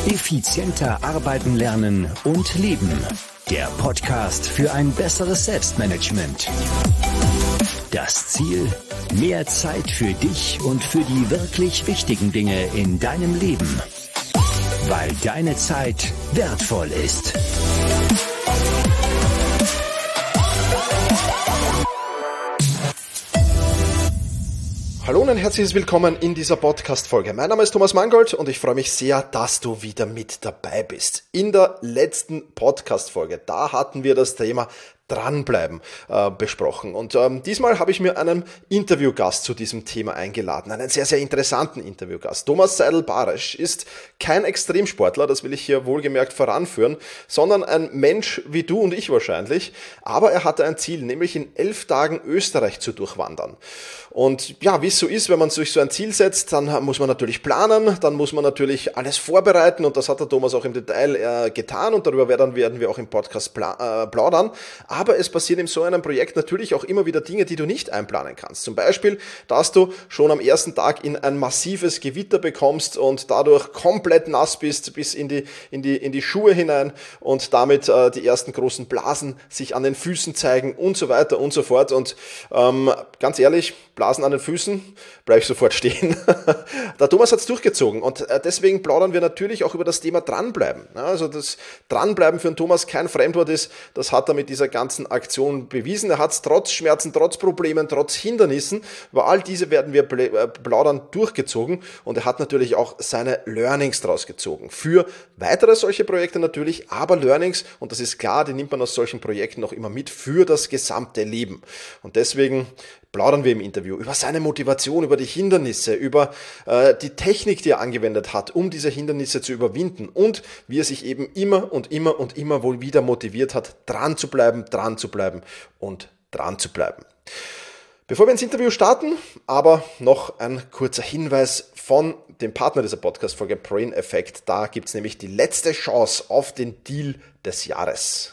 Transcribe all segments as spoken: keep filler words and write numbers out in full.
Effizienter arbeiten, lernen und leben. Der Podcast für ein besseres Selbstmanagement. Das Ziel: mehr Zeit für dich und für die wirklich wichtigen Dinge in deinem Leben. Weil deine Zeit wertvoll ist. Hallo und ein herzliches Willkommen in dieser Podcast-Folge. Mein Name ist Thomas Mangold und ich freue mich sehr, dass du wieder mit dabei bist. In der letzten Podcast-Folge, da hatten wir das Thema Dranbleiben äh, besprochen. Und ähm, diesmal habe ich mir einen Interviewgast zu diesem Thema eingeladen, einen sehr, sehr interessanten Interviewgast. Thomas Seidel-Baresch ist kein Extremsportler, das will ich hier wohlgemerkt voranführen, sondern ein Mensch wie du und ich wahrscheinlich. Aber er hatte ein Ziel, nämlich in elf Tagen Österreich zu durchwandern. Und ja, wie es so ist, wenn man sich so ein Ziel setzt, dann muss man natürlich planen, dann muss man natürlich alles vorbereiten und das hat der Thomas auch im Detail äh, getan und darüber werden, werden wir auch im Podcast pla- äh, plaudern. Aber es passieren in so einem Projekt natürlich auch immer wieder Dinge, die du nicht einplanen kannst. Zum Beispiel, dass du schon am ersten Tag in ein massives Gewitter bekommst und dadurch komplett nass bist bis in die, in die, in die Schuhe hinein und damit äh, die ersten großen Blasen sich an den Füßen zeigen und so weiter und so fort. Und ähm, ganz ehrlich, Blasen an den Füßen, bleib ich sofort stehen. Der Thomas hat es durchgezogen und deswegen plaudern wir natürlich auch über das Thema Dranbleiben. Also das Dranbleiben für den Thomas kein Fremdwort ist, das hat er mit dieser ganzen Aktion bewiesen. Er hat es trotz Schmerzen, trotz Problemen, trotz Hindernissen, über all diese werden wir plaudern, durchgezogen und er hat natürlich auch seine Learnings draus gezogen. Für weitere solche Projekte natürlich, aber Learnings, und das ist klar, die nimmt man aus solchen Projekten auch immer mit für das gesamte Leben. Und deswegen plaudern wir im Interview über seine Motivation, über die Hindernisse, über äh, die Technik, die er angewendet hat, um diese Hindernisse zu überwinden und wie er sich eben immer und immer und immer wohl wieder motiviert hat, dran zu bleiben, dran zu bleiben und dran zu bleiben. Bevor wir ins Interview starten, aber noch ein kurzer Hinweis von dem Partner dieser Podcast-Folge, Brain Effect. Da gibt es nämlich die letzte Chance auf den Deal des Jahres.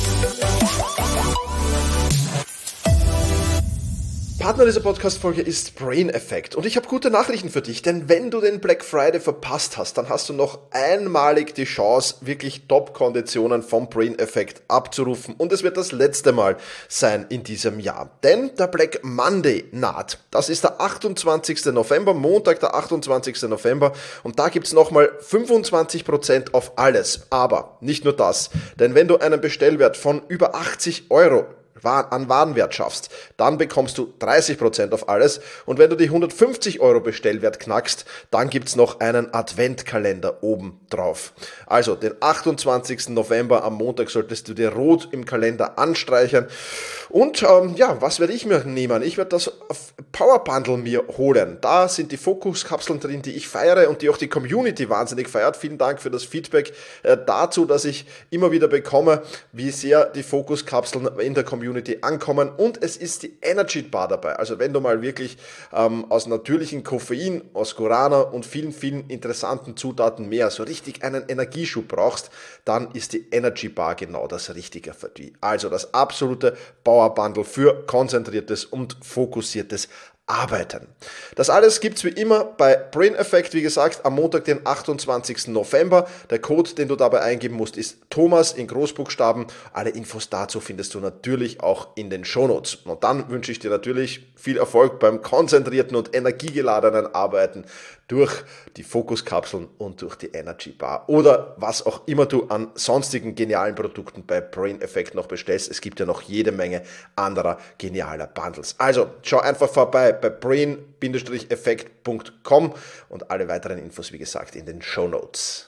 Partner dieser Podcast-Folge ist Brain Effect und ich habe gute Nachrichten für dich, denn wenn du den Black Friday verpasst hast, dann hast du noch einmalig die Chance, wirklich Top-Konditionen vom Brain Effect abzurufen und es wird das letzte Mal sein in diesem Jahr, denn der Black Monday naht. Das ist der achtundzwanzigsten November, Montag der achtundzwanzigsten November und da gibt's nochmal fünfundzwanzig Prozent auf alles, aber nicht nur das, denn wenn du einen Bestellwert von über achtzig Euro an Warenwert schaffst, dann bekommst du dreißig Prozent auf alles und wenn du die hundertfünfzig Euro Bestellwert knackst, dann gibt's noch einen Adventkalender oben drauf. Also den achtundzwanzigsten November am Montag solltest du dir rot im Kalender anstreichen und ähm, ja, was werde ich mir nehmen? Ich werde das Power Bundle mir holen. Da sind die Fokuskapseln drin, die ich feiere und die auch die Community wahnsinnig feiert. Vielen Dank für das Feedback äh, dazu, dass ich immer wieder bekomme, wie sehr die Fokuskapseln in der Community ankommen und es ist die Energy Bar dabei. Also wenn du mal wirklich ähm, aus natürlichem Koffein, aus Guarana und vielen, vielen interessanten Zutaten mehr so richtig einen Energieschub brauchst, dann ist die Energy Bar genau das Richtige für dich. Also das absolute Power Bundle für konzentriertes und fokussiertes Arbeiten. Das alles gibt's wie immer bei Brain Effect, wie gesagt, am Montag, den achtundzwanzigsten November. Der Code, den du dabei eingeben musst, ist Thomas in Großbuchstaben. Alle Infos dazu findest du natürlich auch in den Shownotes. Und dann wünsche ich dir natürlich viel Erfolg beim konzentrierten und energiegeladenen Arbeiten durch die Fokuskapseln und durch die Energy Bar oder was auch immer du an sonstigen genialen Produkten bei Brain Effect noch bestellst. Es gibt ja noch jede Menge anderer genialer Bundles. Also schau einfach vorbei bei brain effect punkt com und alle weiteren Infos, wie gesagt, in den Shownotes.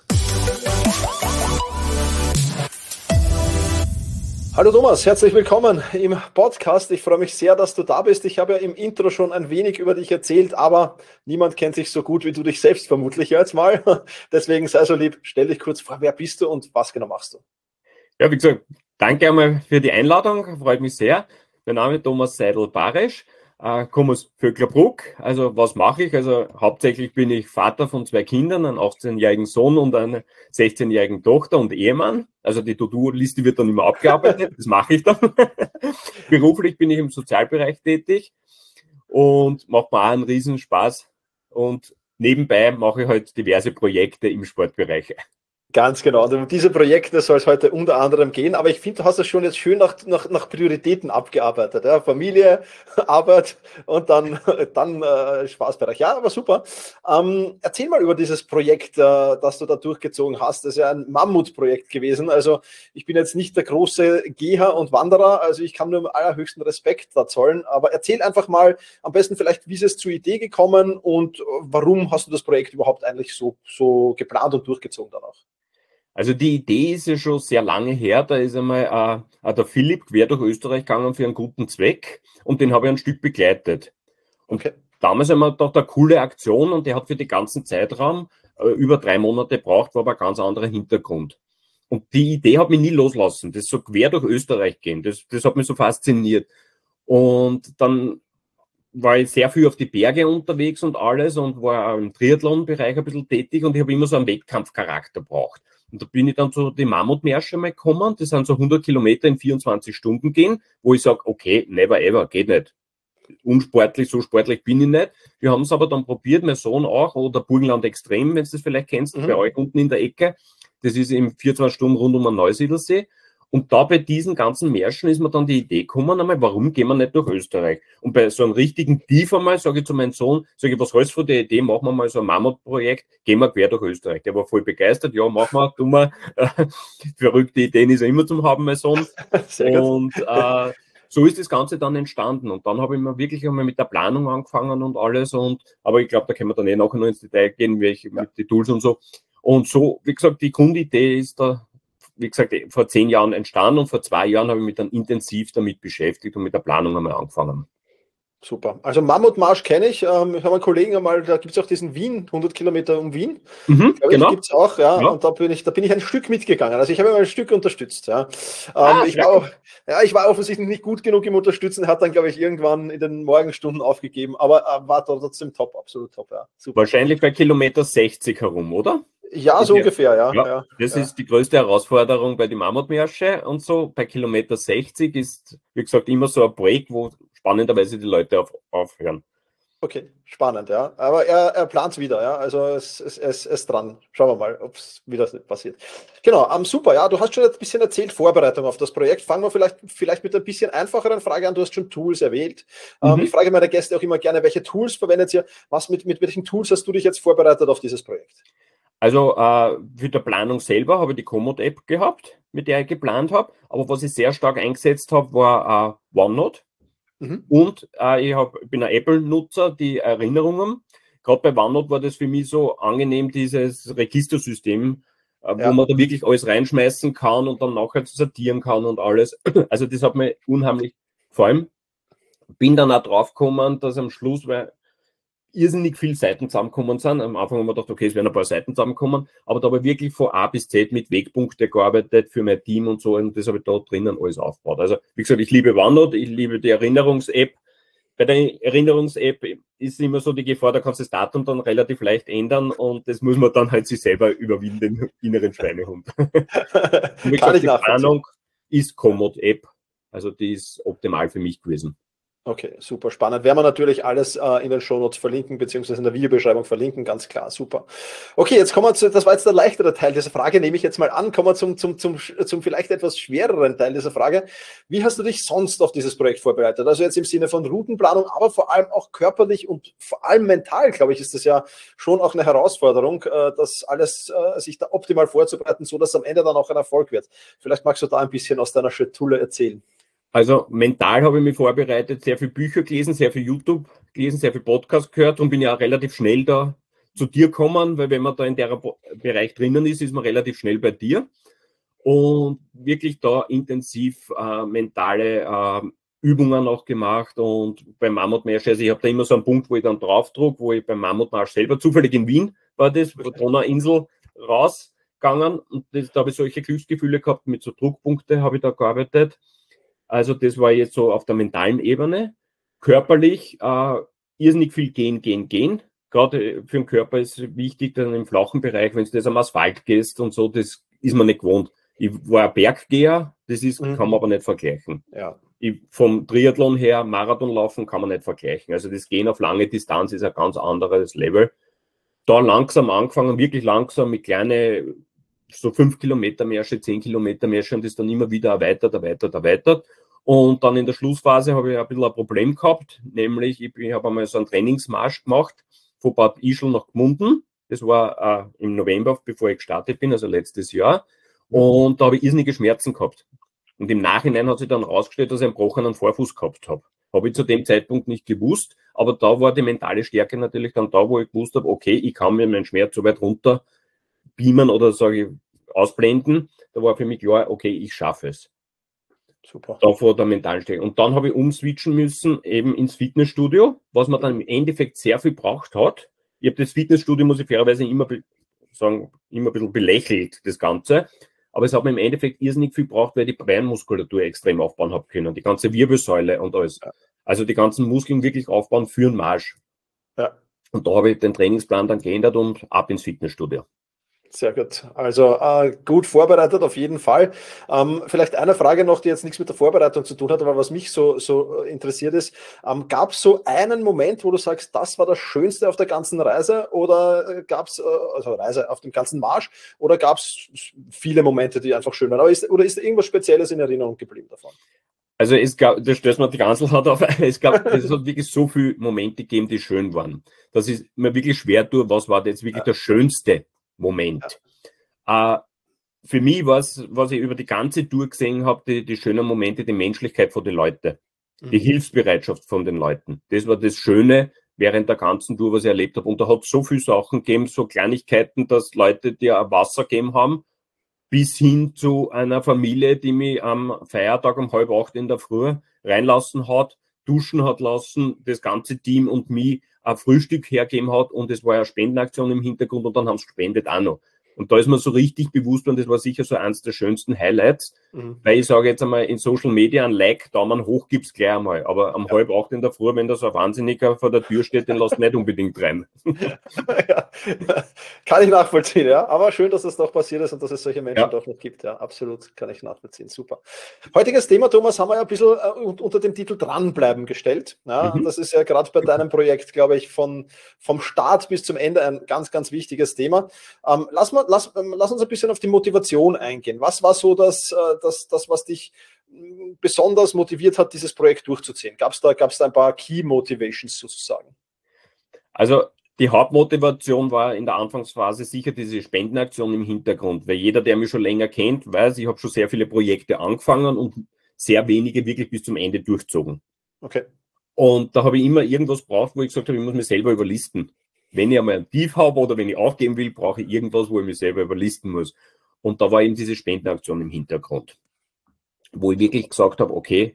Hallo Thomas, herzlich willkommen im Podcast. Ich freue mich sehr, dass du da bist. Ich habe ja im Intro schon ein wenig über dich erzählt, aber niemand kennt sich so gut wie du dich selbst vermutlich jetzt mal. Deswegen sei so lieb, stell dich kurz vor, wer bist du und was genau machst du? Ja, wie gesagt, danke einmal für die Einladung, freut mich sehr. Mein Name ist Thomas Seidel-Baresch, äh, komme aus Vöcklerbruck. Also was mache ich? Also hauptsächlich bin ich Vater von zwei Kindern, einem achtzehnjährigen Sohn und einer sechzehnjährigen Tochter und Ehemann. Also die To-Do-Liste wird dann immer abgearbeitet, das mache ich dann. Beruflich bin ich im Sozialbereich tätig und macht mir auch einen riesen Spaß. Und nebenbei mache ich halt diverse Projekte im Sportbereich. Ganz genau. Und um diese Projekte soll es heute unter anderem gehen. Aber ich finde, du hast das schon jetzt schön nach, nach, nach Prioritäten abgearbeitet. Ja? Familie, Arbeit und dann, dann äh, Spaßbereich. Ja, aber super. Ähm, erzähl mal über dieses Projekt, äh, das du da durchgezogen hast. Das ist ja ein Mammutprojekt gewesen. Also ich bin jetzt nicht der große Geher und Wanderer. Also ich kann nur im allerhöchsten Respekt da zollen. Aber erzähl einfach mal am besten vielleicht, wie ist es zur Idee gekommen und warum hast du das Projekt überhaupt eigentlich so, so geplant und durchgezogen danach? Also die Idee ist ja schon sehr lange her. Da ist einmal äh, der Philipp quer durch Österreich gegangen für einen guten Zweck und den habe ich ein Stück begleitet. Und Okay. damals haben wir gedacht, eine coole Aktion und der hat für den ganzen Zeitraum äh, über drei Monate gebraucht, war aber ein ganz anderer Hintergrund. Und die Idee hat mich nie loslassen, das so quer durch Österreich gehen. Das, das hat mich so fasziniert. Und dann war ich sehr viel auf die Berge unterwegs und alles und war auch im Triathlon-Bereich ein bisschen tätig und ich habe immer so einen Wettkampfcharakter braucht. Und da bin ich dann zu den Mammutmärsche mal gekommen, das sind so hundert Kilometer in vierundzwanzig Stunden gehen, wo ich sage, okay, never ever, geht nicht. Unsportlich, so sportlich bin ich nicht. Wir haben es aber dann probiert, mein Sohn auch, oder Burgenland Extrem, wenn du das vielleicht kennst, mhm. bei euch unten in der Ecke. Das ist im vierundzwanzig Stunden rund um den Neusiedlersee. Und da bei diesen ganzen Märschen ist mir dann die Idee gekommen, einmal, warum gehen wir nicht durch Österreich? Und bei so einem richtigen Tief einmal, sage ich zu meinem Sohn, sage ich, was hältst du von der Idee, machen wir mal so ein Mammutprojekt, gehen wir quer durch Österreich. Der war voll begeistert, ja, machen wir, tun wir. Verrückte Ideen ist er immer zum haben, mein Sohn. Sehr und äh, so ist das Ganze dann entstanden. Und dann habe ich mir wirklich einmal mit der Planung angefangen und alles. Und aber ich glaube, da können wir dann eh nachher noch ins Detail gehen, welche ja. mit den Tools und so. Und so, wie gesagt, die Grundidee ist da, wie gesagt, vor zehn Jahren entstanden und vor zwei Jahren habe ich mich dann intensiv damit beschäftigt und mit der Planung einmal angefangen. Super. Also Mammutmarsch kenne ich. Ähm, ich habe einen Kollegen einmal, da gibt es auch diesen Wien, hundert Kilometer um Wien. Mhm, genau. Gibt es auch, ja. ja. Und da bin ich, da bin ich ein Stück mitgegangen. Also ich habe immer ein Stück unterstützt. Ja. Ähm, ah, ich, war auch, ja, ich war offensichtlich nicht gut genug im Unterstützen, hat dann, glaube ich, irgendwann in den Morgenstunden aufgegeben, aber äh, war trotzdem top, absolut top. Ja. Super. Wahrscheinlich bei Kilometer sechzig herum, oder? Ja, so ungefähr, ja. ja, ja das ja. ist die größte Herausforderung bei den Mammutmärsche und so. Bei Kilometer sechzig ist, wie gesagt, immer so ein Break, wo spannenderweise die Leute auf, aufhören. Okay, spannend, ja. Aber er, er plant es wieder, ja. Also es ist es, es dran. Schauen wir mal, ob es wieder passiert. Genau, um, super, ja. Du hast schon ein bisschen erzählt, Vorbereitung auf das Projekt. Fangen wir vielleicht, vielleicht mit ein bisschen einfacheren Frage an. Du hast schon Tools erwähnt. Mhm. Um, ich frage meine Gäste auch immer gerne, welche Tools verwendet ihr? Was mit, mit welchen Tools hast du dich jetzt vorbereitet auf dieses Projekt? Also äh, für die Planung selber habe ich die Komoot-App gehabt, mit der ich geplant habe. Aber was ich sehr stark eingesetzt habe, war äh, OneNote. Mhm. Und äh, ich hab, bin ein Apple-Nutzer, die Erinnerungen. Gerade bei OneNote war das für mich so angenehm, dieses Registersystem, äh, ja. wo man da wirklich alles reinschmeißen kann und dann nachher sortieren kann und alles. Also das hat mir unheimlich gefallen. Bin dann auch drauf gekommen, dass am Schluss, weil irrsinnig viele Seiten zusammengekommen sind. Am Anfang haben wir gedacht, okay, es werden ein paar Seiten zusammenkommen, aber da habe ich wirklich von A bis Z mit Wegpunkte gearbeitet für mein Team und so und das habe ich da drinnen alles aufgebaut. Also wie gesagt, ich liebe OneNote, ich liebe die Erinnerungs-App. Bei der Erinnerungs-App ist immer so die Gefahr, da kannst du das Datum dann relativ leicht ändern und das muss man dann halt sich selber überwinden, den inneren Schweinehund. Wie gesagt, die Planung ist Komoot-App, also die ist optimal für mich gewesen. Okay, super spannend. Werden wir natürlich alles äh, in den Shownotes verlinken, beziehungsweise in der Videobeschreibung verlinken, ganz klar, super. Okay, jetzt kommen wir zu, das war jetzt der leichtere Teil dieser Frage, nehme ich jetzt mal an, kommen wir zum, zum, zum, zum vielleicht etwas schwereren Teil dieser Frage. Wie hast du dich sonst auf dieses Projekt vorbereitet? Also jetzt im Sinne von Routenplanung, aber vor allem auch körperlich und vor allem mental, glaube ich, ist das ja schon auch eine Herausforderung, äh, das alles äh, sich da optimal vorzubereiten, so dass am Ende dann auch ein Erfolg wird. Vielleicht magst du da ein bisschen aus deiner Schatulle erzählen. Also mental habe ich mich vorbereitet, sehr viel Bücher gelesen, sehr viel YouTube gelesen, sehr viel Podcast gehört und bin ja auch relativ schnell da zu dir gekommen, weil wenn man da in der Bereich drinnen ist, ist man relativ schnell bei dir und wirklich da intensiv äh, mentale äh, Übungen auch gemacht und beim Mammutmarsch, also ich habe da immer so einen Punkt, wo ich dann draufdruck, wo ich beim Mammutmarsch selber, zufällig in Wien war das, von einer Insel rausgegangen und das, da habe ich solche Glücksgefühle gehabt, mit so Druckpunkte habe ich da gearbeitet. Also das war jetzt so auf der mentalen Ebene. Körperlich äh, irrsinnig viel gehen, gehen, gehen. Gerade für den Körper ist wichtig, dann im flachen Bereich, wenn du das am Asphalt gehst und so, das ist man nicht gewohnt. Ich war ein Berggeher, das ist, mhm. kann man aber nicht vergleichen. Ja. Ich, vom Triathlon her, Marathonlaufen kann man nicht vergleichen. Also das Gehen auf lange Distanz ist ein ganz anderes Level. Da langsam angefangen, wirklich langsam mit kleinen so fünf Kilometer Märsche, zehn Kilometer Märsche und das dann immer wieder erweitert, erweitert, erweitert. Und dann in der Schlussphase habe ich ein bisschen ein Problem gehabt, nämlich ich, ich habe einmal so einen Trainingsmarsch gemacht von Bad Ischl nach Gmunden. Das war äh, im November, bevor ich gestartet bin, also letztes Jahr. Und da habe ich irrsinnige Schmerzen gehabt. Und im Nachhinein hat sich dann rausgestellt, dass ich einen gebrochenen Vorfuß gehabt habe. Habe ich zu dem Zeitpunkt nicht gewusst, aber da war die mentale Stärke natürlich dann da, wo ich gewusst habe, okay, ich kann mir meinen Schmerz so weit runter beamen oder sage ich ausblenden. Da war für mich klar, okay, ich schaffe es. Super. Davor der mentalen Stärke. Und dann habe ich umswitchen müssen, eben ins Fitnessstudio, was man dann im Endeffekt sehr viel braucht hat. Ich habe das Fitnessstudio, muss ich fairerweise immer sagen, immer ein bisschen belächelt, das Ganze. Aber es hat mir im Endeffekt irrsinnig viel gebraucht, weil ich die Beinmuskulatur extrem aufbauen habe können. Die ganze Wirbelsäule und alles. Ja. Also die ganzen Muskeln wirklich aufbauen für einen Marsch. Ja. Und da habe ich den Trainingsplan dann geändert und ab ins Fitnessstudio. Sehr gut. Also äh, gut vorbereitet auf jeden Fall. Ähm, vielleicht eine Frage noch, die jetzt nichts mit der Vorbereitung zu tun hat, aber was mich so, so interessiert ist. Ähm, gab es so einen Moment, wo du sagst, das war das Schönste auf der ganzen Reise oder äh, gab es, äh, also Reise auf dem ganzen Marsch, oder gab es viele Momente, die einfach schön waren? Aber ist, oder ist irgendwas Spezielles in Erinnerung geblieben davon? Also es gab, das stößt mir die ganze Hand auf, es gab, es hat wirklich so viele Momente gegeben, die schön waren. Das ist mir wirklich schwer tue, was war jetzt wirklich ja. der schönste Moment. Ja. Äh, für mich war es, was ich über die ganze Tour gesehen habe, die, die schönen Momente, die Menschlichkeit von den Leuten, mhm. die Hilfsbereitschaft von den Leuten. Das war das Schöne während der ganzen Tour, was ich erlebt habe. Und da hat es so viele Sachen gegeben, so Kleinigkeiten, dass Leute dir ein Wasser gegeben haben, bis hin zu einer Familie, die mich am Feiertag um halb acht in der Früh reinlassen hat, duschen hat lassen, das ganze Team und mich ein Frühstück hergeben hat, und es war eine Spendenaktion im Hintergrund und dann haben sie gespendet auch noch. Und da ist mir so richtig bewusst, und das war sicher so eins der schönsten Highlights, mhm. weil ich sage jetzt einmal, in Social Media ein Like, Daumen hoch gibt's gleich einmal, aber am ja. halb acht in der Früh, wenn da so ein Wahnsinniger vor der Tür steht, den lasst nicht unbedingt rein. Ja. Kann ich nachvollziehen, ja, aber schön, dass das doch passiert ist und dass es solche Menschen ja. doch noch gibt, ja, absolut, kann ich nachvollziehen, super. Heutiges Thema, Thomas, haben wir ja ein bisschen äh, unter dem Titel Dranbleiben gestellt, ja, mhm. das ist ja gerade bei deinem Projekt, glaube ich, von, vom Start bis zum Ende ein ganz, ganz wichtiges Thema. Ähm, lass mal Lass, lass uns ein bisschen auf die Motivation eingehen. Was war so das, das, das was dich besonders motiviert hat, dieses Projekt durchzuziehen? Gab es da, gab's da ein paar Key Motivations sozusagen? Also die Hauptmotivation war in der Anfangsphase sicher diese Spendenaktion im Hintergrund, weil jeder, der mich schon länger kennt, weiß, ich habe schon sehr viele Projekte angefangen und sehr wenige wirklich bis zum Ende durchzogen. Okay. Und da habe ich immer irgendwas braucht, wo ich gesagt habe, ich muss mich selber überlisten. Wenn ich einmal ein Tief habe oder wenn ich aufgeben will, brauche ich irgendwas, wo ich mich selber überlisten muss. Und da war eben diese Spendenaktion im Hintergrund, wo ich wirklich gesagt habe, okay,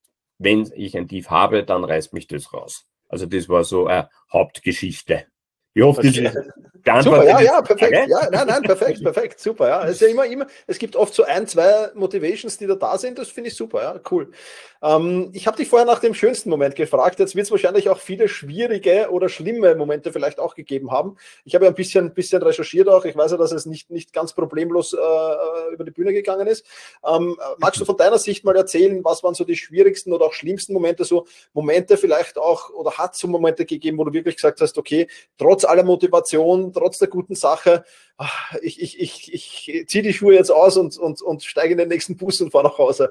wenn ich ein Tief habe, dann reißt mich das raus. Also das war so eine Hauptgeschichte. Ich hoffe, okay. das ist ganz super, ja, ja, perfekt. Ja, nein, nein, perfekt, perfekt, super. Ja, es ist ja immer, immer, es gibt oft so ein, zwei Motivations, die da da sind. Das finde ich super, ja, cool. Ähm, ich habe dich vorher nach dem schönsten Moment gefragt. Jetzt wird es wahrscheinlich auch viele schwierige oder schlimme Momente vielleicht auch gegeben haben. Ich habe ja ein bisschen, bisschen recherchiert auch. Ich weiß ja, dass es nicht, nicht ganz problemlos äh, über die Bühne gegangen ist. Ähm, magst du von deiner Sicht mal erzählen, was waren so die schwierigsten oder auch schlimmsten Momente, so Momente vielleicht auch, oder hat es so Momente gegeben, wo du wirklich gesagt hast, okay, trotz aller Motivation, trotz der guten Sache, ich, ich, ich, ich ziehe die Schuhe jetzt aus und, und, und steige in den nächsten Bus und fahre nach Hause.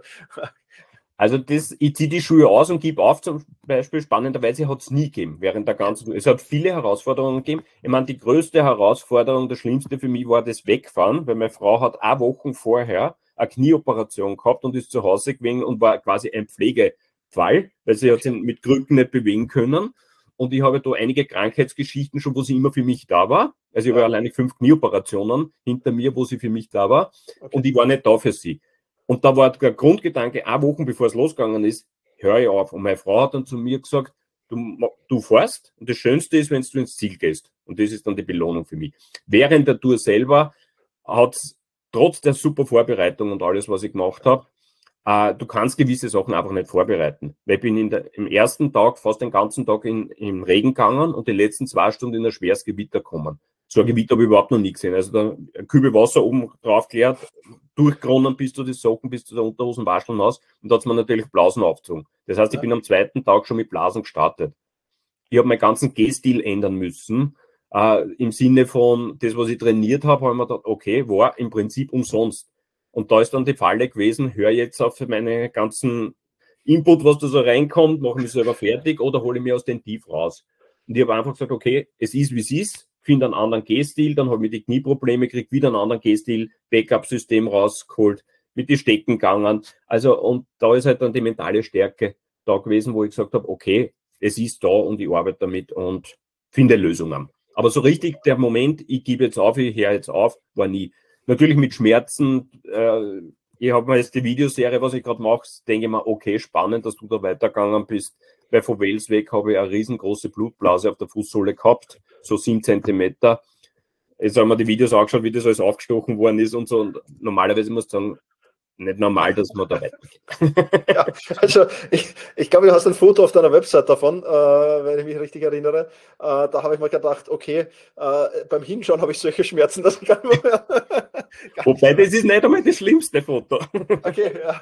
Also das, ich ziehe die Schuhe aus und gebe auf, zum Beispiel spannenderweise hat es nie gegeben während der ganzen, es hat viele Herausforderungen gegeben. Ich meine, die größte Herausforderung, das Schlimmste für mich war das Wegfahren, weil meine Frau hat auch Wochen vorher eine Knieoperation gehabt und ist zu Hause gewesen und war quasi ein Pflegefall, weil sie hat sich mit Krücken nicht bewegen können. Und ich habe da einige Krankheitsgeschichten schon, wo sie immer für mich da war. Also ich habe ja. alleine fünf Knieoperationen hinter mir, wo sie für mich da war. Okay. Und ich war nicht da für sie. Und da war der Grundgedanke, eine Woche bevor es losgegangen ist, höre ich auf. Und meine Frau hat dann zu mir gesagt, du, du fährst und das Schönste ist, wenn du ins Ziel gehst. Und das ist dann die Belohnung für mich. Während der Tour selber hat es trotz der super Vorbereitung und alles, was ich gemacht habe, äh, du kannst gewisse Sachen einfach nicht vorbereiten. Weil ich bin in der, im ersten Tag fast den ganzen Tag in, im Regen gegangen und die letzten zwei Stunden in ein schweres Gewitter gekommen. So ein Gewitter habe ich überhaupt noch nie gesehen. Also da ein Kübel Wasser oben drauf geleert, durchgeronnen bis zu den Socken, bis zu der Unterhosen wascheln aus, und da hat es mir natürlich Blasen aufgezogen. Das heißt, ich bin am zweiten Tag schon mit Blasen gestartet. Ich habe meinen ganzen Gehstil ändern müssen, Äh, Im Sinne von, das, was ich trainiert habe, habe ich mir gedacht, okay, war im Prinzip umsonst. Und da ist dann die Falle gewesen, höre jetzt auf meine ganzen Input, was da so reinkommt, mache mich selber fertig oder hole ich mir aus dem Tief raus. Und ich habe einfach gesagt, okay, es ist, wie es ist, finde einen anderen Gehstil, dann habe ich die Knieprobleme, kriege wieder einen anderen Gehstil, Backup-System rausgeholt, mit die Stecken gegangen. Also, und da ist halt dann die mentale Stärke da gewesen, wo ich gesagt habe, okay, es ist da und ich arbeite damit und finde Lösungen. Aber so richtig der Moment, ich gebe jetzt auf, ich höre jetzt auf, war nie. Natürlich mit Schmerzen. Äh, ich habe mir jetzt die Videoserie, was ich gerade mache, denke ich mir, okay, spannend, dass du da weitergegangen bist. Weil von Wales weg habe ich eine riesengroße Blutblase auf der Fußsohle gehabt, so sieben Zentimeter. Jetzt haben wir die Videos angeschaut, wie das alles aufgestochen worden ist und so. Und normalerweise muss ich sagen, nicht normal, dass man da weitergeht. Ja, also ich, ich glaube, du hast ein Foto auf deiner Website davon, äh, wenn ich mich richtig erinnere. Äh, da habe ich mir gedacht, okay, äh, beim Hinschauen habe ich solche Schmerzen, dass ich gar nicht mehr... gar Wobei, nicht mehr. das ist nicht einmal das schlimmste Foto. Okay, ja.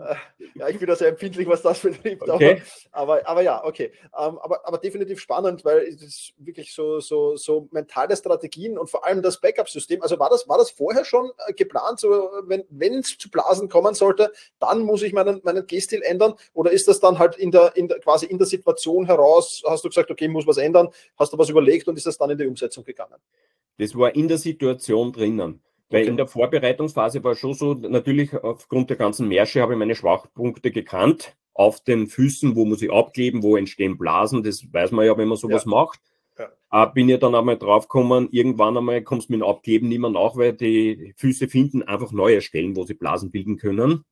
Ja, ich bin da sehr empfindlich, was das betrifft. Okay. Aber, aber, aber ja, okay. Ähm, aber, aber definitiv spannend, weil es ist wirklich so, so, so mentale Strategien und vor allem das Backup-System. Also war das, war das vorher schon äh, geplant, so wenn wenn es zu Blasen kommen sollte, dann muss ich meinen, meinen Gehstil ändern? Oder ist das dann halt in der, in der, quasi in der Situation heraus, hast du gesagt, okay, muss was ändern, hast du was überlegt und ist das dann in die Umsetzung gegangen? Das war in der Situation drinnen. Weil Okay. in der Vorbereitungsphase war schon so, natürlich aufgrund der ganzen Märsche habe ich meine Schwachpunkte gekannt. Auf den Füßen, wo muss ich abkleben, wo entstehen Blasen, das weiß man ja, wenn man sowas Ja. macht. Ja. Äh, bin ja dann einmal draufgekommen, irgendwann einmal kommst du mit dem Abkleben nicht mehr nach, weil die Füße finden einfach neue Stellen, wo sie Blasen bilden können.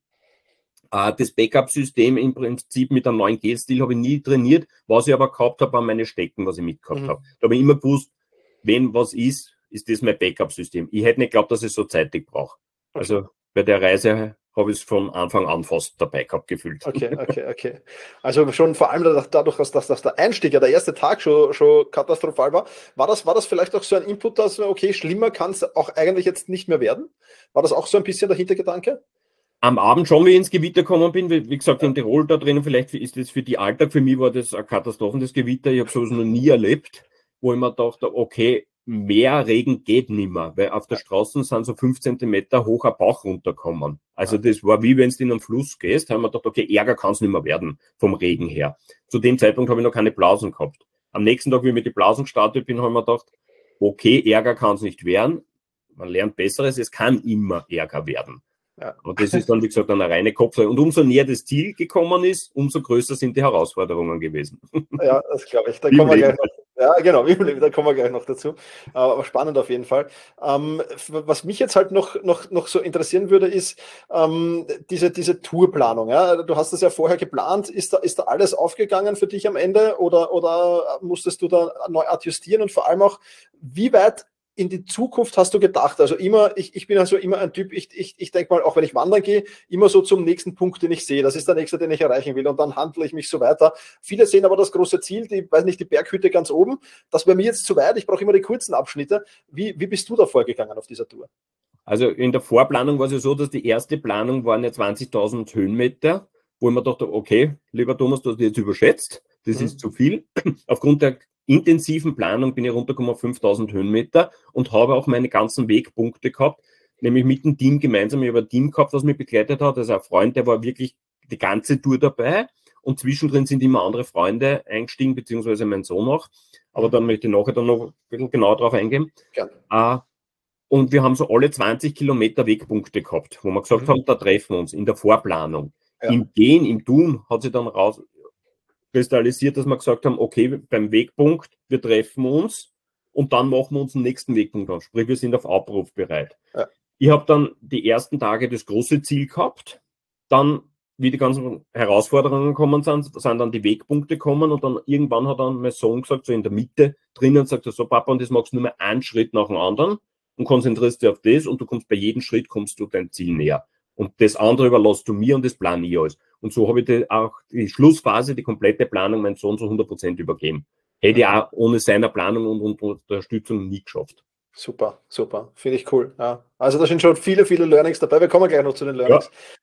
Äh, das Backup-System im Prinzip mit einem neuen Gehstil habe ich nie trainiert. Was ich aber gehabt habe, waren meine Stecken, was ich mitgehabt Mhm. habe. Da habe ich immer gewusst, wenn was ist, ist das mein Backup-System. Ich hätte nicht geglaubt, dass ich es so zeitig brauche. Also bei der Reise habe ich es von Anfang an fast dabei gehabt gefühlt. Okay, okay, okay. Also schon vor allem dadurch, dass, dass, dass der Einstieg, ja der erste Tag schon, schon katastrophal war, war das, war das vielleicht auch so ein Input, dass, okay, schlimmer kann es auch eigentlich jetzt nicht mehr werden? War das auch so ein bisschen der Hintergedanke? Am Abend schon, wie ich ins Gewitter gekommen bin, wie, wie gesagt, in Tirol da drinnen, vielleicht ist das für die Alltag, für mich war das eine Katastrophe, das Gewitter, ich habe sowas noch nie erlebt, wo ich mir dachte, okay, mehr Regen geht nimmer, weil auf der Straße sind so fünf Zentimeter hoch ein Bach runtergekommen. Also das war wie wenn du in einen Fluss gehst, haben wir gedacht, okay, Ärger kann es nicht mehr werden vom Regen her. Zu dem Zeitpunkt habe ich noch keine Blasen gehabt. Am nächsten Tag, wie ich mit den Blasen gestartet bin, habe ich mir gedacht, okay, Ärger kann es nicht werden. Man lernt Besseres, es kann immer Ärger werden. Ja. Und das ist dann, wie gesagt, eine reine Kopfsache. Und umso näher das Ziel gekommen ist, umso größer sind die Herausforderungen gewesen. Ja, das glaube ich. Da Wie im kommen wir Leben. gleich noch. Ja, genau, wie im Leben, da kommen wir gleich noch dazu. Aber spannend auf jeden Fall. Ähm, was mich jetzt halt noch, noch, noch so interessieren würde, ist ähm, diese, diese Tourplanung. Ja? Du hast das ja vorher geplant. Ist da, ist da alles aufgegangen für dich am Ende oder, oder musstest du da neu adjustieren? Und vor allem auch, wie weit in die Zukunft hast du gedacht? Also immer, ich, ich bin also immer ein Typ, ich, ich, ich denke mal, auch wenn ich wandern gehe, immer so zum nächsten Punkt, den ich sehe. Das ist der nächste, den ich erreichen will und dann handle ich mich so weiter. Viele sehen aber das große Ziel, die, weiß nicht, die Berghütte ganz oben. Das wäre mir jetzt zu weit, ich brauche immer die kurzen Abschnitte. Wie, wie bist du da vorgegangen auf dieser Tour? Also in der Vorplanung war es ja so, dass die erste Planung waren ja zwanzigtausend Höhenmeter, wo ich mir dachte, okay, lieber Thomas, du hast dich jetzt überschätzt, das Mhm. ist zu viel. Aufgrund der intensiven Planung bin ich runtergekommen auf fünftausend Höhenmeter und habe auch meine ganzen Wegpunkte gehabt, nämlich mit dem Team gemeinsam. Ich habe ein Team gehabt, das mich begleitet hat, also ein Freund, der war wirklich die ganze Tour dabei und zwischendrin sind immer andere Freunde eingestiegen, beziehungsweise mein Sohn auch, aber dann möchte ich nachher dann noch ein bisschen genauer drauf eingehen. Gerne. Äh, und wir haben so alle zwanzig Kilometer Wegpunkte gehabt, wo wir gesagt Mhm. haben, da treffen wir uns in der Vorplanung. Ja. Im Gehen, im Tun hat sich dann raus kristallisiert, dass wir gesagt haben, okay, beim Wegpunkt, wir treffen uns und dann machen wir uns den nächsten Wegpunkt an. Sprich, wir sind auf Abruf bereit. Ja. Ich habe dann die ersten Tage das große Ziel gehabt, dann, wie die ganzen Herausforderungen gekommen sind, sind dann die Wegpunkte gekommen und dann irgendwann hat dann mein Sohn gesagt, so in der Mitte drinnen, sagt er so, Papa, und das machst du nur mehr einen Schritt nach dem anderen und konzentrierst dich auf das und du kommst bei jedem Schritt, kommst du dein Ziel näher. Und das andere überlässt du mir und das plane ich alles. Und so habe ich die, auch die Schlussphase, die komplette Planung meinem Sohn zu hundert Prozent übergeben. Hätte ich auch ohne seine Planung und, und, und Unterstützung nie geschafft. Super, super. Finde ich cool. Ja. Also da sind schon viele, viele Learnings dabei. Wir kommen gleich noch zu den Learnings.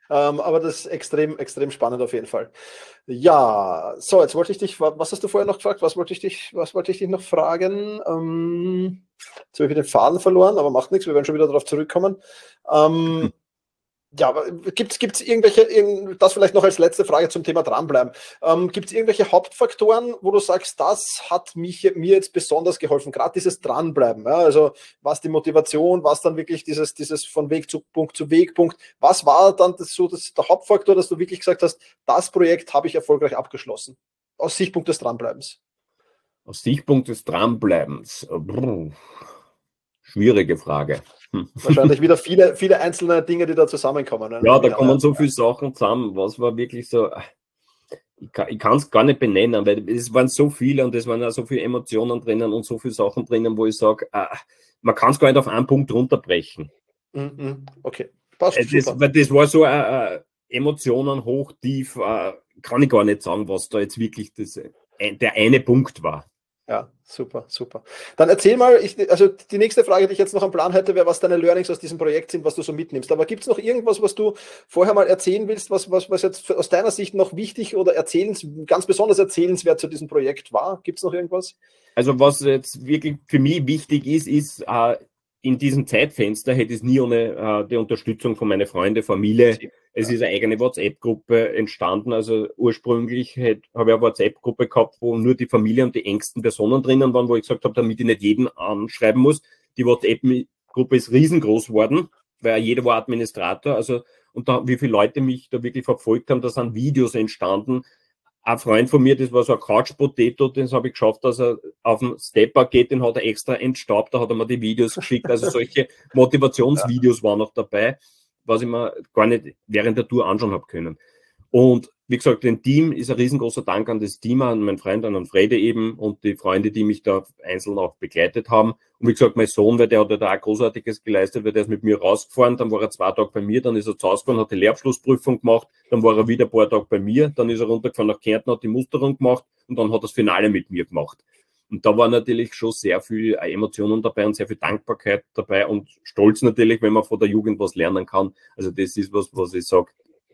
Ähm, aber das ist extrem, extrem spannend auf jeden Fall. Ja, so, jetzt wollte ich dich, was hast du vorher noch gefragt? Was wollte ich dich, was wollte ich dich noch fragen? Ähm, jetzt habe ich wieder den Faden verloren, aber macht nichts, wir werden schon wieder darauf zurückkommen. Ähm, Ja, aber gibt es irgendwelche, irgend, das vielleicht noch als letzte Frage zum Thema dranbleiben. Ähm, gibt es irgendwelche Hauptfaktoren, wo du sagst, das hat mich, mir jetzt besonders geholfen, gerade dieses Dranbleiben, ja? Also was die Motivation, was dann wirklich dieses, dieses von Weg zu Punkt zu Wegpunkt, was war dann das, so das, der Hauptfaktor, dass du wirklich gesagt hast, das Projekt habe ich erfolgreich abgeschlossen, aus Sichtpunkt des Dranbleibens? Aus Sichtpunkt des Dranbleibens. Brr, schwierige Frage. Wahrscheinlich wieder viele, viele einzelne Dinge, die da zusammenkommen. Ne? Ja, da kommen so viele Sachen zusammen. Was war wirklich so, ich kann es gar nicht benennen, weil es waren so viele und es waren auch so viele Emotionen drinnen und so viele Sachen drinnen, wo ich sage, äh, man kann es gar nicht auf einen Punkt runterbrechen. Mhm, okay, passt, Äh, das, super. weil das war so äh, Emotionen hoch, tief, äh, kann ich gar nicht sagen, was da jetzt wirklich das, äh, der eine Punkt war. Ja, super, super. Dann erzähl mal, ich, also die nächste Frage, die ich jetzt noch am Plan hätte, wäre, was deine Learnings aus diesem Projekt sind, was du so mitnimmst. Aber gibt es noch irgendwas, was du vorher mal erzählen willst, was, was, was jetzt aus deiner Sicht noch wichtig oder erzählens, ganz besonders erzählenswert zu diesem Projekt war? Gibt es noch irgendwas? Also was jetzt wirklich für mich wichtig ist, ist, äh, in diesem Zeitfenster hätte es nie ohne äh, die Unterstützung von meiner Freunde, Familie. Es ja. ist eine eigene WhatsApp-Gruppe entstanden. Also ursprünglich habe ich eine WhatsApp-Gruppe gehabt, wo nur die Familie und die engsten Personen drinnen waren, wo ich gesagt habe, damit ich nicht jeden anschreiben muss. Die WhatsApp-Gruppe ist riesengroß geworden, weil jeder war Administrator. Also und da, wie viele Leute mich da wirklich verfolgt haben, da sind Videos entstanden. Ein Freund von mir, das war so ein Couch-Potato, das habe ich geschafft, dass er auf den Stepper geht, den hat er extra entstaubt, da hat er mir die Videos geschickt. Also solche Motivationsvideos ja. waren noch dabei, was ich mir gar nicht während der Tour anschauen habe können. Und wie gesagt, dem Team ist ein riesengroßer Dank an das Team, an meinen Freund, an Frede eben und die Freunde, die mich da einzeln auch begleitet haben. Und wie gesagt, mein Sohn, weil der hat ja da auch Großartiges geleistet, weil der ist mit mir rausgefahren, dann war er zwei Tage bei mir, dann ist er zu Hause gefahren, hat die Lehrabschlussprüfung gemacht, dann war er wieder ein paar Tage bei mir, dann ist er runtergefahren nach Kärnten, hat die Musterung gemacht und dann hat er das Finale mit mir gemacht. Und da war natürlich schon sehr viel Emotionen dabei und sehr viel Dankbarkeit dabei und Stolz natürlich, wenn man von der Jugend was lernen kann. Also das ist was, was ich sage,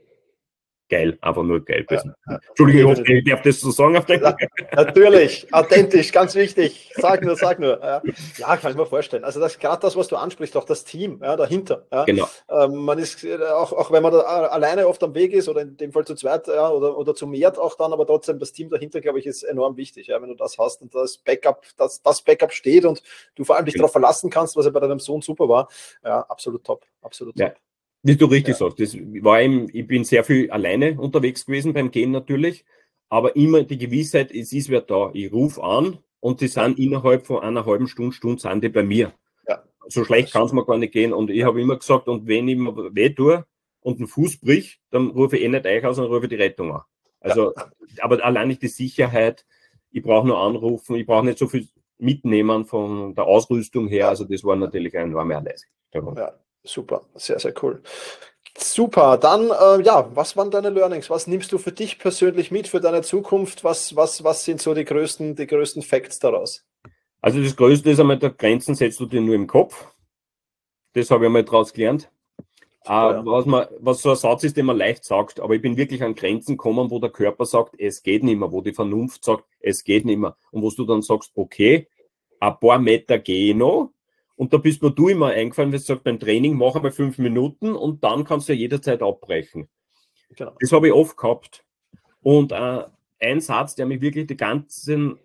geil, einfach nur geil. Ja, ja. Entschuldigung, ich hoffe, ich darf das so sagen. Auf ja, natürlich, authentisch, ganz wichtig. Sag nur, sag nur. Ja, ja, kann ich mir vorstellen. Also das gerade das, was du ansprichst, auch das Team ja, dahinter. Ja. Genau. Ähm, man ist, auch, auch wenn man da alleine oft am Weg ist oder in dem Fall zu zweit ja, oder, oder zu mehr auch dann, aber trotzdem das Team dahinter, glaube ich, ist enorm wichtig. Ja, wenn du das hast und das Backup, das, das Backup steht und du vor allem dich genau. darauf verlassen kannst, was ja bei deinem Sohn super war. Ja, absolut top. Absolut ja. top. Wie du richtig ja. sagst, das war eben, ich bin sehr viel alleine unterwegs gewesen beim Gehen natürlich, aber immer die Gewissheit, es ist wer da. Ich rufe an und die sind innerhalb von einer halben Stunde, Stunde sind die bei mir. Ja. So schlecht kann es mir gar nicht gehen. Und ich habe immer gesagt, und wenn ich mir weh tue und einen Fuß bricht, dann rufe ich eh nicht euch aus, sondern rufe die Rettung an. Also, ja. aber allein nicht die Sicherheit, ich brauche nur anrufen, ich brauche nicht so viel mitnehmen von der Ausrüstung her. Also das war natürlich eine enorme Erleichterung. Ja. Super, sehr, sehr cool. Super, dann, äh, ja, was waren deine Learnings? Was nimmst du für dich persönlich mit, für deine Zukunft? Was, was, was sind so die größten, die größten Facts daraus? Also das Größte ist einmal, der Grenzen setzt du dir nur im Kopf. Das habe ich einmal daraus gelernt. Super, äh, ja. was, man, was so ein Satz ist, den man leicht sagt, aber ich bin wirklich an Grenzen gekommen, wo der Körper sagt, es geht nicht mehr, wo die Vernunft sagt, es geht nicht mehr. Und wo du dann sagst, okay, ein paar Meter gehe ich noch. Und da bist mir du immer eingefallen, wenn du sagst, beim Training mach einmal fünf Minuten und dann kannst du ja jederzeit abbrechen. Genau. Das habe ich oft gehabt. Und äh, ein Satz, der mich wirklich die ganze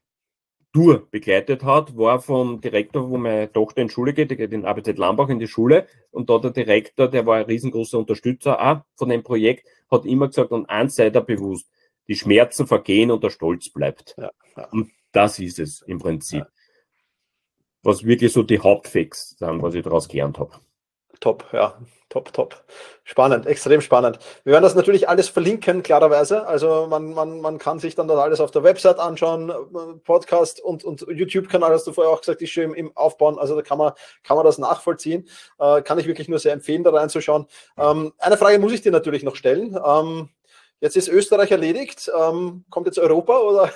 Tour begleitet hat, war vom Direktor, wo meine Tochter in die Schule geht, die geht in A B Z Lambach in die Schule. Und da der Direktor, der war ein riesengroßer Unterstützer auch von dem Projekt, hat immer gesagt, und eins sei da bewusst, die Schmerzen vergehen und der Stolz bleibt. Ja, ja. Und das ist es im Prinzip. Ja. Was wirklich so die Hauptfacts sind, was ich daraus gelernt habe. Top, ja, top, top. Spannend, extrem spannend. Wir werden das natürlich alles verlinken, klarerweise. Also man, man, man kann sich dann das alles auf der Website anschauen, Podcast und, und YouTube-Kanal, hast du vorher auch gesagt, ist schon im, im Aufbauen. Also da kann man, kann man das nachvollziehen. Äh, kann ich wirklich nur sehr empfehlen, da reinzuschauen. Ähm, eine Frage muss ich dir natürlich noch stellen. Ähm, Jetzt ist Österreich erledigt. Ähm, kommt jetzt Europa oder?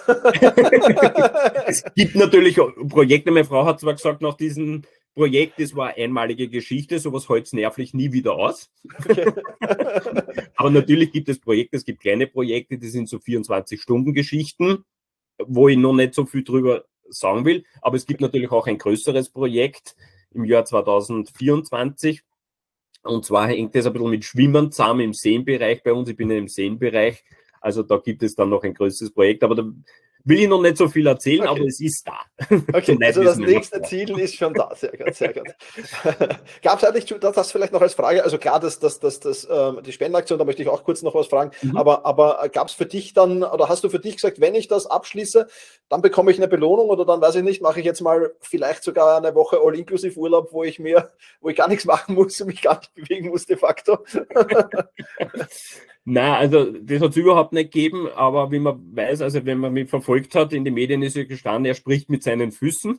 Es gibt natürlich Projekte. Meine Frau hat zwar gesagt, nach diesem Projekt, das war eine einmalige Geschichte, sowas hält es nervlich nie wieder aus. Okay. Aber natürlich gibt es Projekte, es gibt kleine Projekte, die sind so vierundzwanzig-Stunden-Geschichten, wo ich noch nicht so viel drüber sagen will. Aber es gibt natürlich auch ein größeres Projekt im Jahr zweitausendvierundzwanzig. Und zwar hängt das ein bisschen mit Schwimmen zusammen im Seenbereich bei uns. Ich bin ja im Seenbereich. Also da gibt es dann noch ein größeres Projekt. Aber da will ich noch nicht so viel erzählen, okay. Aber es ist da. Okay, also das nächste Ziel ist schon da. Sehr gut, sehr gut. Gab es eigentlich, das, das vielleicht noch als Frage, also klar, das, das, das, das, ähm, die Spendenaktion, da möchte ich auch kurz noch was fragen, mhm. aber, aber gab es für dich dann, oder hast du für dich gesagt, wenn ich das abschließe, dann bekomme ich eine Belohnung oder dann, weiß ich nicht, mache ich jetzt mal vielleicht sogar eine Woche All-Inclusive-Urlaub, wo ich mir, wo ich gar nichts machen muss und mich gar nicht bewegen muss de facto? Nein, also das hat es überhaupt nicht gegeben, aber wie man weiß, also wenn man mich verfolgt hat, in den Medien ist ja gestanden, er spricht mit seinen Füßen.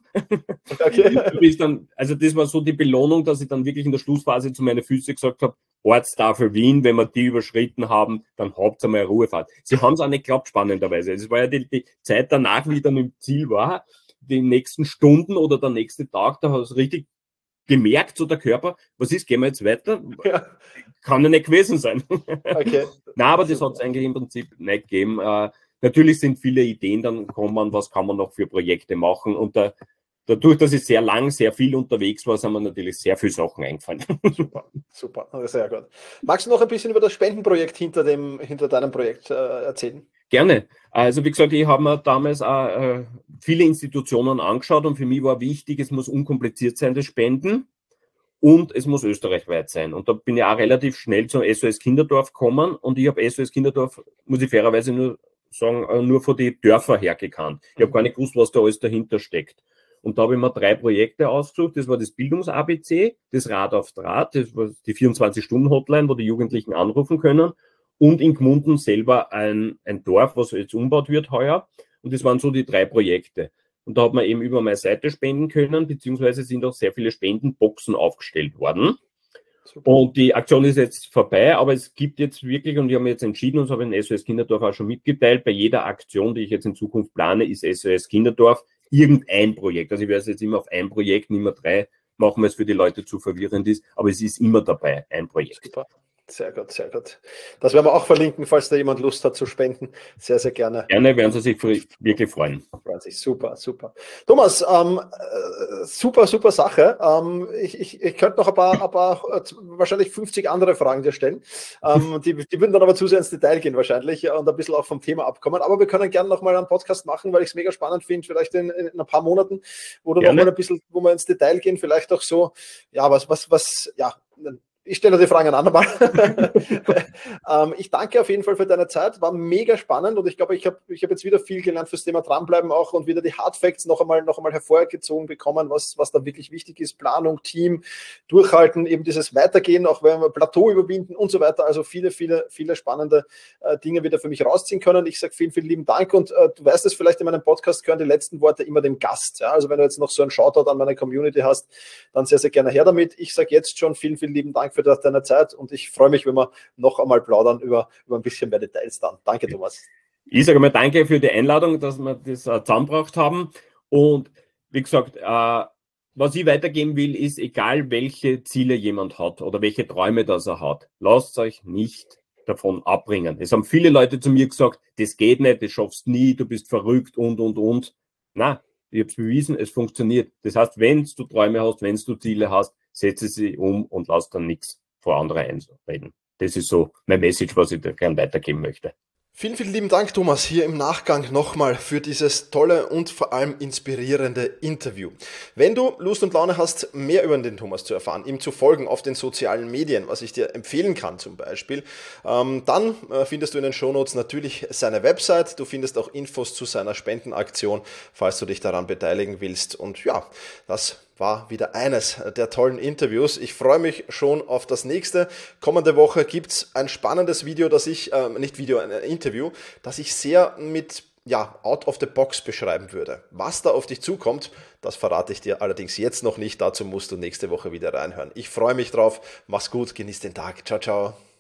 Okay. Dann, also das war so die Belohnung, dass ich dann wirklich in der Schlussphase zu meinen Füßen gesagt habe, Ortstafel Wien, wenn wir die überschritten haben, dann habt ihr mal eine Ruhefahrt. Sie haben es auch nicht geglaubt, spannenderweise. Es war ja die, die Zeit danach, wie ich dann im Ziel war, die nächsten Stunden oder der nächste Tag, da hat es richtig gemerkt, so der Körper, was ist, gehen wir jetzt weiter? Ja. Kann ja nicht gewesen sein. Okay. Nein, aber das hat es eigentlich im Prinzip nicht gegeben. Äh, natürlich sind viele Ideen dann gekommen, was kann man noch für Projekte machen. Und da, dadurch, dass ich sehr lang, sehr viel unterwegs war, sind mir natürlich sehr viele Sachen eingefallen. Super, super, sehr gut. Magst du noch ein bisschen über das Spendenprojekt hinter, dem, hinter deinem Projekt äh, erzählen? Gerne. Also wie gesagt, ich habe mir damals auch, äh, viele Institutionen angeschaut und für mich war wichtig, es muss unkompliziert sein, das Spenden. Und es muss österreichweit sein. Und da bin ich auch relativ schnell zum S O S Kinderdorf gekommen. Und ich habe S O S Kinderdorf, muss ich fairerweise nur sagen, nur von den Dörfern her gekannt. Ich habe gar nicht gewusst, was da alles dahinter steckt. Und da habe ich mir drei Projekte ausgesucht. Das war das Bildungs-A B C, das Rad auf Draht, das war die vierundzwanzig-Stunden-Hotline, wo die Jugendlichen anrufen können. Und in Gmunden selber ein, ein Dorf, was jetzt umgebaut wird heuer. Und das waren so die drei Projekte. Und da hat man eben über meine Seite spenden können, beziehungsweise sind auch sehr viele Spendenboxen aufgestellt worden. Super. Und die Aktion ist jetzt vorbei, aber es gibt jetzt wirklich, und wir haben jetzt entschieden, und das habe ich in S O S Kinderdorf auch schon mitgeteilt, bei jeder Aktion, die ich jetzt in Zukunft plane, ist S O S Kinderdorf irgendein Projekt. Also ich werde es jetzt immer auf ein Projekt, nicht mehr drei machen, weil es für die Leute zu verwirrend ist, aber es ist immer dabei, ein Projekt. Super. Sehr gut, sehr gut. Das werden wir auch verlinken, falls da jemand Lust hat zu spenden. Sehr, sehr gerne. Gerne, werden Sie sich wirklich freuen. Freuen sich. Super, super. Thomas, ähm, super, super Sache. Ähm, ich, ich, ich könnte noch ein paar, ein paar, wahrscheinlich fünfzig andere Fragen dir stellen. Ähm, die, die würden dann aber zu sehr ins Detail gehen wahrscheinlich und ein bisschen auch vom Thema abkommen. Aber wir können gerne noch mal einen Podcast machen, weil ich es mega spannend finde, vielleicht in, in ein paar Monaten, wo du noch mal ein bisschen, wo wir ins Detail gehen, vielleicht auch so, ja, was, was, was, ja, ich stelle die Fragen ein andermal. ähm, ich danke auf jeden Fall für deine Zeit, war mega spannend und ich glaube, ich habe ich hab jetzt wieder viel gelernt fürs Thema Dranbleiben auch und wieder die Hard Facts noch einmal, noch einmal hervorgezogen bekommen, was, was da wirklich wichtig ist, Planung, Team, Durchhalten, eben dieses Weitergehen, auch wenn wir Plateau überwinden und so weiter, also viele, viele, viele spannende äh, Dinge wieder für mich rausziehen können. Ich sage vielen, vielen lieben Dank und äh, du weißt es vielleicht, in meinem Podcast gehören die letzten Worte immer dem Gast. Ja? Also wenn du jetzt noch so einen Shoutout an meine Community hast, dann sehr, sehr gerne her damit. Ich sage jetzt schon vielen, vielen lieben Dank für deine Zeit und ich freue mich, wenn wir noch einmal plaudern über, über ein bisschen mehr Details dann. Danke, Thomas. Ich sage mal danke für die Einladung, dass wir das äh, zusammengebracht haben und wie gesagt, äh, was ich weitergeben will, ist, egal welche Ziele jemand hat oder welche Träume das er hat, lasst euch nicht davon abbringen. Es haben viele Leute zu mir gesagt, das geht nicht, das schaffst nie, du bist verrückt und, und, und. Na, ich habe es bewiesen, es funktioniert. Das heißt, wenn du Träume hast, wenn du Ziele hast, setze sie um und lass dann nichts vor andere einreden. Das ist so mein Message, was ich da gerne weitergeben möchte. Vielen, vielen lieben Dank, Thomas, hier im Nachgang nochmal für dieses tolle und vor allem inspirierende Interview. Wenn du Lust und Laune hast, mehr über den Thomas zu erfahren, ihm zu folgen auf den sozialen Medien, was ich dir empfehlen kann zum Beispiel, ähm, dann äh, findest du in den Shownotes natürlich seine Website. Du findest auch Infos zu seiner Spendenaktion, falls du dich daran beteiligen willst. Und ja, das war wieder eines der tollen Interviews. Ich freue mich schon auf das nächste. Kommende Woche gibt's ein spannendes Video, das ich, äh, nicht Video, ein Interview, das ich sehr mit, ja, out of the box beschreiben würde. Was da auf dich zukommt, das verrate ich dir allerdings jetzt noch nicht. Dazu musst du nächste Woche wieder reinhören. Ich freue mich drauf. Mach's gut, genieß den Tag. Ciao, ciao.